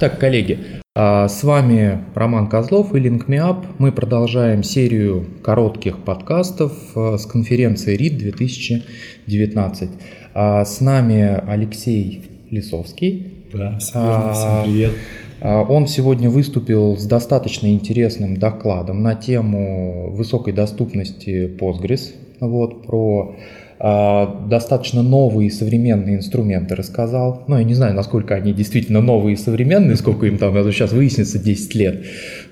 Так, коллеги, с вами Роман Козлов и LinkMeUp. Мы продолжаем серию коротких подкастов с конференции RIT 2019. С нами Алексей Лисовский. Да, всем привет. Он сегодня выступил с достаточно интересным докладом на тему высокой доступности Postgres, про достаточно новые и современные инструменты рассказал. Я не знаю, насколько они действительно новые и современные, сколько им там, это сейчас выяснится, 10 лет.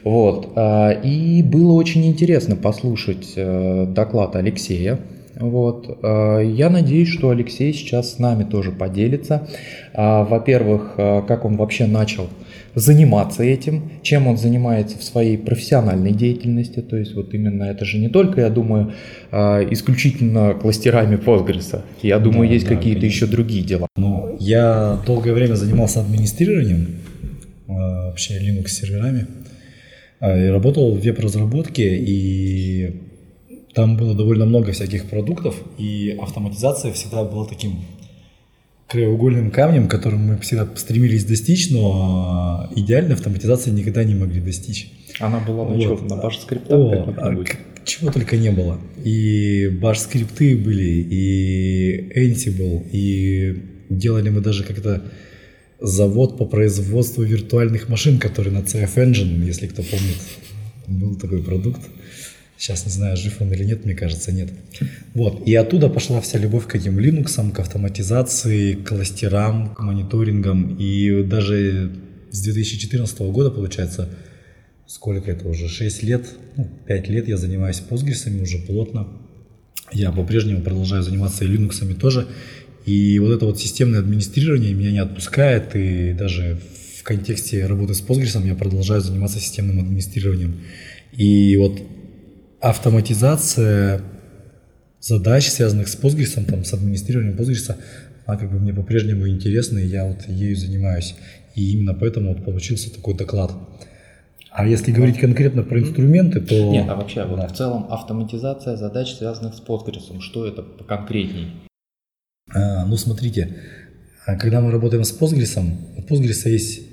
И было очень интересно послушать доклад Алексея. Я надеюсь, что Алексей сейчас с нами тоже поделится. Во-первых, как он вообще начал заниматься этим, чем он занимается в своей профессиональной деятельности. То есть именно это же не только, я думаю, исключительно кластерами Postgres. Я думаю, есть какие-то еще другие дела. Я долгое время занимался администрированием вообще Linux серверами и работал в веб-разработке, и там было довольно много всяких продуктов, и автоматизация всегда была таким краеугольным камнем, которым мы всегда стремились достичь, но идеальной автоматизации никогда не могли достичь. Она была на bash-скриптах? Чего только не было. И bash-скрипты были, и Ansible, и делали мы даже как-то завод по производству виртуальных машин, который на CF Engine, если кто помнит, был такой продукт. Сейчас не знаю, жив он или нет, мне кажется, нет. И оттуда пошла вся любовь к этим Linux, к автоматизации, к кластерам, к мониторингам. И даже с 2014 года, получается, сколько это уже, 6 лет, 5 лет я занимаюсь Postgres уже плотно. Я по-прежнему продолжаю заниматься и Linux тоже. И это системное администрирование меня не отпускает. И даже в контексте работы с Postgres я продолжаю заниматься системным администрированием. И автоматизация задач, связанных с Postgres, с администрированием Postgres, она мне по-прежнему интересна, и я ею занимаюсь. И именно поэтому получился такой доклад. А если говорить конкретно про инструменты, то... Нет, вообще, в целом автоматизация задач, связанных с Postgres, что это поконкретней? Смотрите, когда мы работаем с Postgres, у Postgres есть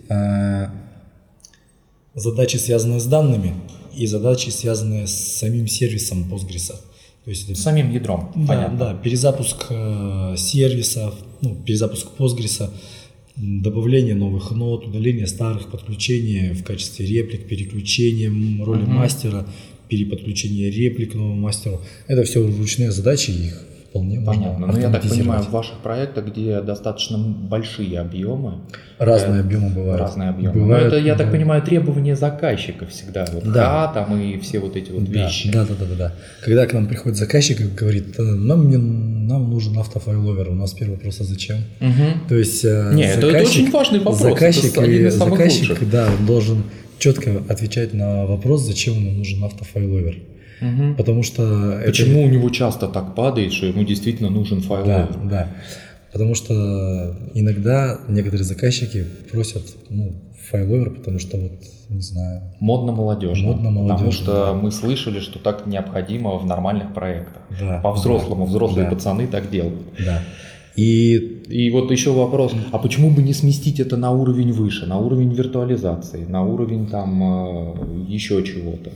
задачи, связанные с данными, и задачи, связанные с самим сервисом Postgres. То есть с самим ядром. Да, перезапуск сервисов, перезапуск Postgres, добавление новых нод, удаление старых, подключение в качестве реплик, переключение роли мастера, переподключение реплик к новому мастеру. Это все ручные задачи, их вполне понятно. можно автоматизировать. Я так понимаю, в ваших проектах, где достаточно большие объемы. Разные объемы бывают. Разные объемы. Но это, я так понимаю, требования заказчика всегда. И все эти вещи. Да. Когда к нам приходит заказчик и говорит, нам нужен автофайловер, у нас первый вопрос, а зачем? Угу. То есть это очень важный вопрос. Заказчик должен четко отвечать на вопрос, зачем ему нужен автофайловер. Угу. Потому что почему у него часто так падает, что ему действительно нужен файловер? Да. Потому что иногда некоторые заказчики просят файловер, потому что не знаю. Модно-молодежно. Потому что мы слышали, что так необходимо в нормальных проектах. Да. По-взрослому взрослые пацаны так делают. Да. И еще вопрос, а почему бы не сместить это на уровень выше, на уровень виртуализации, на уровень еще чего-то?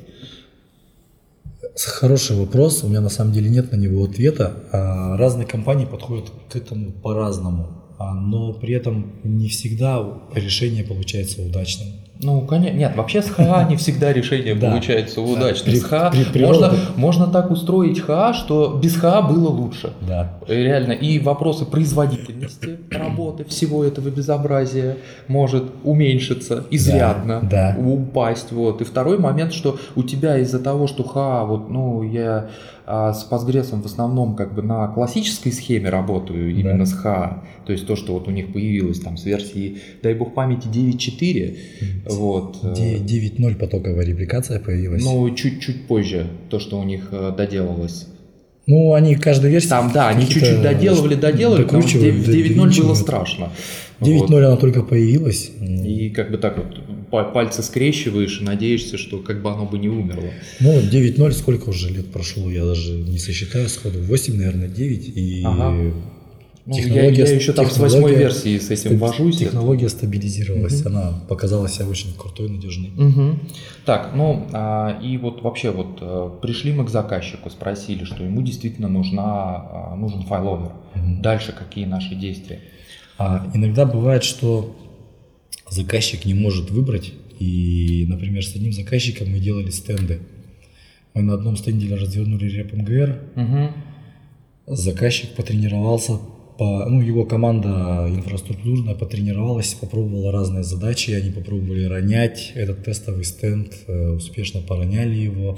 Хороший вопрос, у меня на самом деле нет на него ответа. Разные компании подходят к этому по-разному, но при этом не всегда решение получается удачным. Конечно. Нет, вообще с ХА не всегда решение получается удачным. С ХА можно так устроить ХА, что без ХА было лучше. Да. Реально. И вопросы производительности работы всего этого безобразия может уменьшиться изрядно, упасть. И второй момент, что у тебя из-за того, что ХА, я с Postgres в основном на классической схеме работаю, именно с ХА, то есть то, что у них появилось с версии, дай бог памяти, 9.4. 9.0 потоковая репликация появилась. Чуть-чуть позже, то, что у них доделалось. Они каждой версии... они чуть-чуть доделывали, потому что в 9.0 было страшно. 9.0 она только появилась. И пальцы скрещиваешь и надеешься, что оно бы не умерло. 9.0 сколько уже лет прошло, я даже не сосчитаю сходу. 8, наверное, 9 и... Ну, я еще там с 8-й версии с этим вожусь. Технология стабилизировалась, она показала себя очень крутой, надежной. Так, ну и вот вообще вот пришли мы к заказчику, спросили, что ему действительно нужен файловер. Дальше какие наши действия? Иногда бывает, что заказчик не может выбрать, и, например, с одним заказчиком мы делали стенды. Мы на одном стенде развернули реп МГР, заказчик потренировался, его команда инфраструктурная потренировалась, попробовала разные задачи, они попробовали ронять этот тестовый стенд, успешно пороняли его.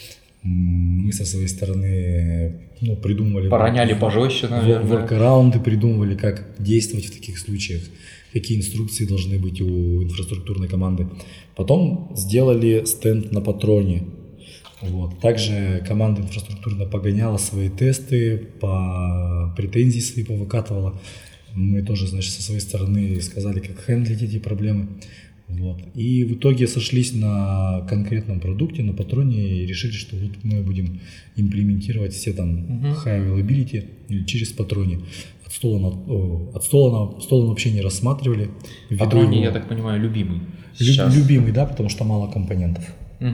Мы со своей стороны придумывали... Пороняли пожестче, наверное. Воркараунды придумывали, как действовать в таких случаях, какие инструкции должны быть у инфраструктурной команды. Потом сделали стенд на патроне. Также команда инфраструктурно погоняла свои тесты, по претензии свои повыкатывала. Мы тоже, со своей стороны сказали, как хендлить эти проблемы. И в итоге сошлись на конкретном продукте, на патроне, и решили, что мы будем имплементировать все там high availability через патроне. От стола вообще не рассматривали. Патроне, я так понимаю, любимый. Любимый, да, потому что мало компонентов.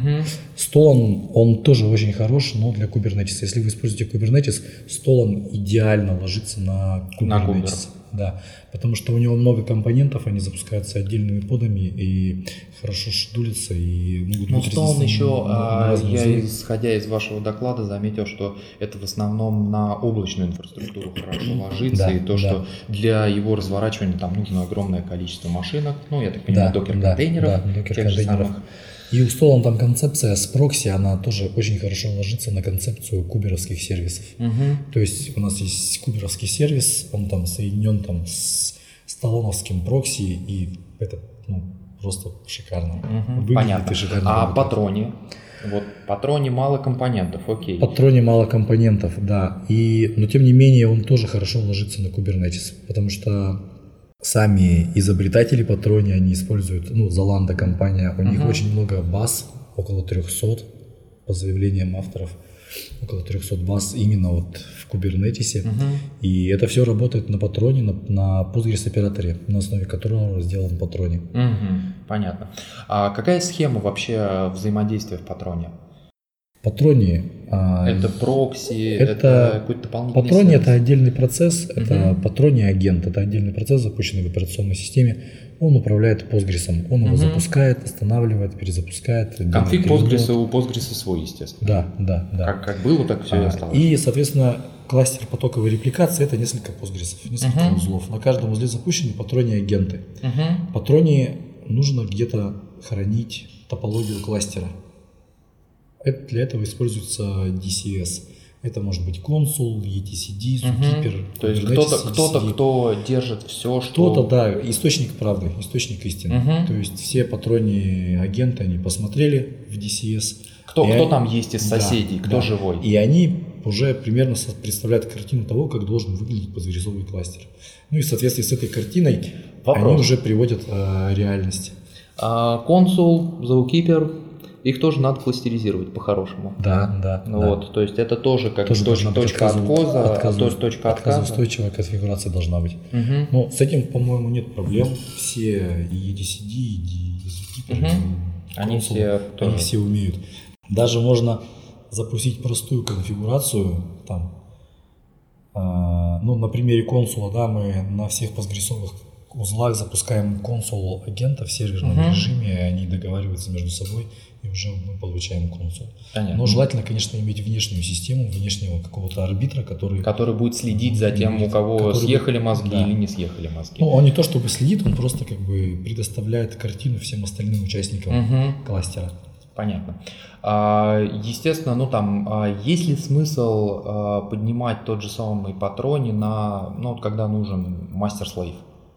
Столон, он тоже очень хорош, но для Kubernetes. Если вы используете Kubernetes, Столон идеально ложится на Kubernetes. Да, потому что у него много компонентов, они запускаются отдельными подами и хорошо шедулятся и могут быть Столон еще, я исходя из вашего доклада заметил, что это в основном на облачную инфраструктуру хорошо ложится, и что для его разворачивания там нужно огромное количество машинок, я так понимаю, докер-контейнеров, тех же самых. И у Столон там концепция с прокси, она тоже очень хорошо ложится на концепцию куберовских сервисов. То есть у нас есть куберовский сервис, он там соединен с столоновским прокси, и это просто шикарно. Понятно. А патроне? Патроне мало компонентов, окей. Патроне мало компонентов, да. Но тем не менее он тоже хорошо ложится на Kubernetes, потому что сами изобретатели патроне, они используют, Zalando компания, у них очень много баз, около 300, по заявлениям авторов, около 300 баз именно в Kubernetes. И это все работает на патроне, на Postgres операторе, на основе которого сделан патроне. Понятно. А какая схема вообще взаимодействия в патроне? Патроне это прокси, это какой-то дополнительный Патроне это отдельный процесс, это патроне агент, это отдельный процесс, запущенный в операционной системе. Он управляет Postgres, он его запускает, останавливает, перезапускает. Конфиг Postgres у Postgres свой, естественно. Да. Как было, так все и осталось. И, соответственно, кластер потоковой репликации это несколько Postgres, несколько узлов. На каждом узле запущены патроне агенты. Патроне нужно где-то хранить топологию кластера. Для этого используется DCS. Это может быть консул, etcd, Zookeeper. То есть кто-то, кто держит все, что... Кто-то, да, источник правды, источник истины. То есть все патроне агенты, они посмотрели в DCS. Кто там есть из соседей, кто живой. И они уже примерно представляют картину того, как должен выглядеть постгресовый кластер. И в соответствии с этой картиной они уже приводят реальность. Консул, Zookeeper... Их тоже надо кластеризировать по-хорошему. Да. То есть это тоже как точка отказа. Отказоустойчивая конфигурация должна быть. Но с этим, по-моему, нет проблем. Все и EDCD, и Zookeeper, они все умеют. Даже можно запустить простую конфигурацию. На примере консула, мы на всех постгресовых узлах запускаем консул агента в серверном режиме, они договариваются между собой, и уже мы получаем консул. Понятно. Но желательно, конечно, иметь внешнюю систему, внешнего какого-то арбитра, который будет следить за тем, у кого съехали мозги или не съехали мозги. Он не то чтобы следит, он просто предоставляет картину всем остальным участникам кластера. Понятно. Естественно, есть ли смысл поднимать тот же самый патроне когда нужен мастер-слейв?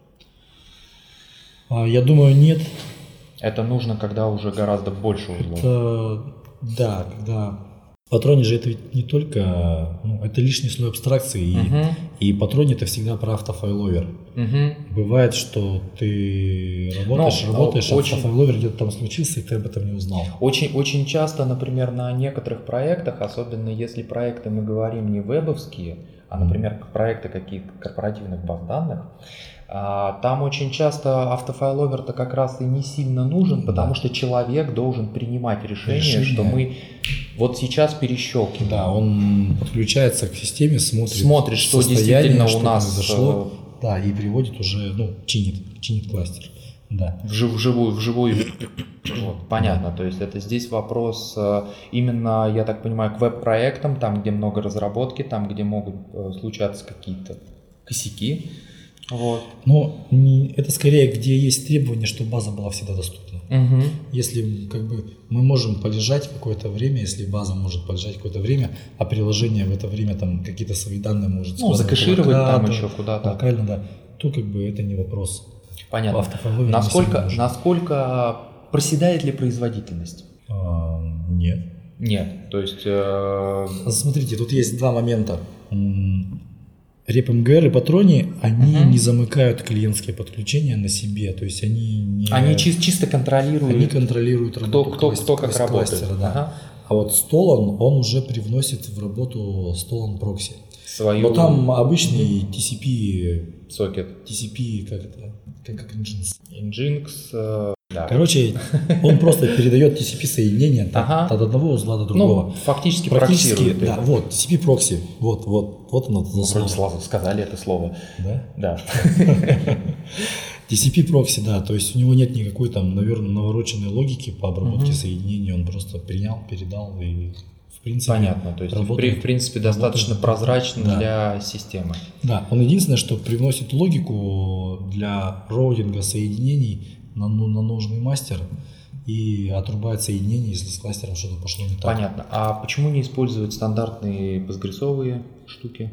Я думаю, нет. Это нужно, когда уже гораздо больше узлов. Когда Патроне же это ведь не только, это лишний слой абстракции, и патроне это всегда про автофайловер. Бывает, что ты работаешь, а автофайловер где-то там случился, и ты об этом не узнал. Очень часто, например, на некоторых проектах, особенно если проекты мы говорим не вебовские, а, например, проекты каких-то корпоративных баз данных, там очень часто автофайловер-то как раз и не сильно нужен, потому что человек должен принимать решение, что мы вот сейчас перещелкиваем. Да, он подключается к системе, смотрит что действительно у нас произошло, да, и приводит уже, чинит кластер. Да. Вживую. Вот, понятно, то есть это здесь вопрос именно, я так понимаю, к веб-проектам, там, где много разработки, там, где могут случаться какие-то косяки. Вот. Но это скорее, где есть требование, чтобы база была всегда доступна. Если мы можем полежать какое-то время, если база может полежать какое-то время, а приложение в это время там какие-то свои данные может закэшировать там еще куда-то. Локально, да, то это не вопрос. Понятно. Насколько проседает ли производительность? Нет. Нет, то есть... Смотрите, тут есть два момента. RepMGR и Патроне, они не замыкают клиентские подключения на себе, то есть они чисто контролируют. Они контролируют работу кто как работает. Кластера, да. А вот Stolen, он уже привносит в работу Stolen прокси. Но там обычный TCP сокет. TCP, как Nginx. Nginx, да. Короче, он просто передает TCP соединение от одного узла до другого. Фактически проксирует. Да, вот, TCP прокси. Вот оно. Вроде сказали это слово. Да? Да. TCP прокси, да, то есть у него нет никакой там, наверное, навороченной логики по обработке соединений, он просто принял, передал и в принципе понятно, то есть в принципе достаточно прозрачно для системы. Да, он единственное, что привносит логику для роутинга соединений на нужный мастер и отрубает соединение, если с кластером что-то пошло не так. Понятно. А почему не использовать стандартные постгрессовые штуки?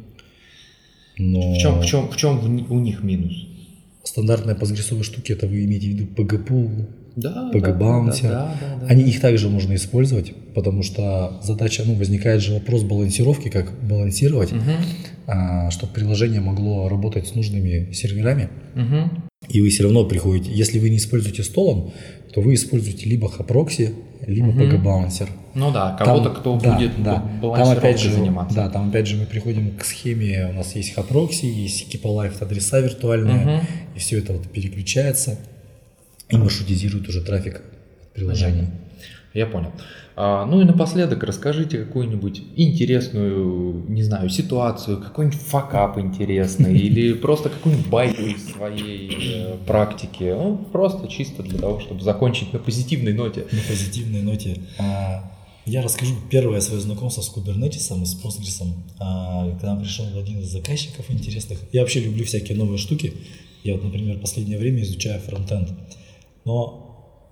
В чем у них минус? Стандартные постгрессовые штуки, это вы имеете в виду PG-Pool, да, PG-Bouncer. Да. Их также можно использовать, потому что задача, возникает же вопрос балансировки, как балансировать, чтобы приложение могло работать с нужными серверами. И вы все равно приходите, если вы не используете Stolen, то вы используете либо Haproxy, либо PG-Bouncer. Ну да, кого-то, кто будет балансировкой заниматься. Да, там опять же мы приходим к схеме, у нас есть Haproxy, есть Keep Alive адреса виртуальные, и все это переключается и маршрутизирует уже трафик приложений. Я понял. Ну и напоследок расскажите какую-нибудь интересную, не знаю, ситуацию, какой-нибудь факап интересный или просто какую-нибудь байку из своей практики. Просто чисто для того, чтобы закончить на позитивной ноте. На позитивной ноте. Я расскажу первое свое знакомство с Kubernetes и с Postgres. Когда пришел один из заказчиков интересных. Я вообще люблю всякие новые штуки. Я например, в последнее время изучаю фронтенд. Но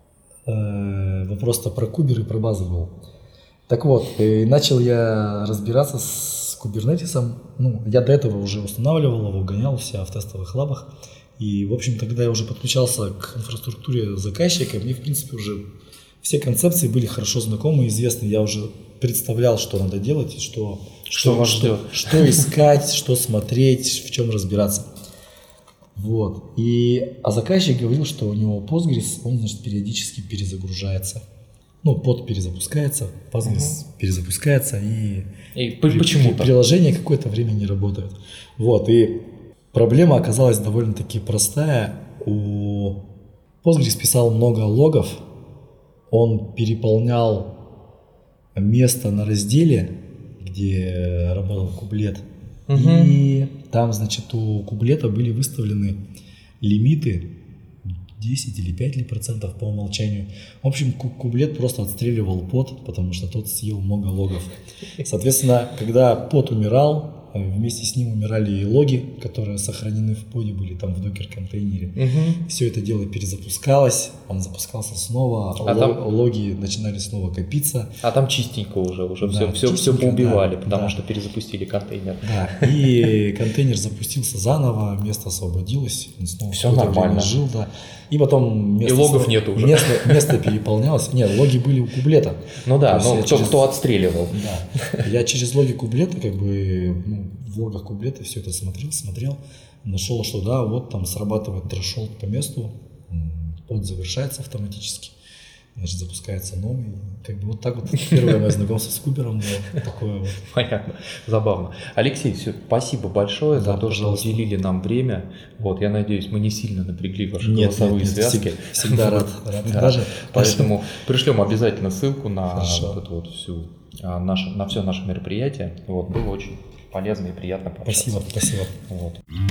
вопрос-то про кубер и про базы был. Так вот, начал я разбираться с Kubernetes. Я до этого уже устанавливал его, гонял все в тестовых лабах. И, в общем, тогда я уже подключался к инфраструктуре заказчика. Мне, в принципе, уже все концепции были хорошо знакомы и известны. Я уже представлял, что надо делать, и что искать, что смотреть, в чем разбираться. Вот. А заказчик говорил, что у него Postgres, он, периодически перезагружается. Под перезапускается, Postgres перезапускается, и почему-то приложение какое-то время не работает. Вот. И проблема оказалась довольно-таки простая. У Postgres писал много логов, он переполнял место на разделе, где работал кублет. И там, у кублета были выставлены лимиты 10 или 5% по умолчанию. В общем, кублет просто отстреливал под, потому что тот съел много логов. Соответственно, когда под умирал, вместе с ним умирали и логи, которые сохранены в поде были там в докер-контейнере. Все это дело перезапускалось, он запускался снова, логи начинали снова копиться. А там чистенько уже Да, все поубивали, да, потому да. что перезапустили контейнер. Да, и контейнер запустился заново, место освободилось, он снова Всё какое-то время нормально. жил, да. И потом место, И логов нету уже. Место переполнялось. Нет, логи были у кублета. Ну да, То есть но кто отстреливал. Да. Я через логи кублета, как бы, в логах кублета все это смотрел, нашел, что да, вот там срабатывает трэшолд по месту, под завершается автоматически, значит, запускается новый. Как бы вот так вот первое мое знакомство с Купером было такое вот. Понятно, забавно. Алексей, спасибо большое за Да, то, что пожалуйста. уделили нам время. Вот, я надеюсь, мы не сильно напрягли ваши Нет, голосовые нет, связки. всегда рад. Да, Даже поэтому пришлем обязательно ссылку на Хорошо. вот эту вот всю, на все наше мероприятие. Вот, было очень полезно и приятно пообщаться. Спасибо. Вот.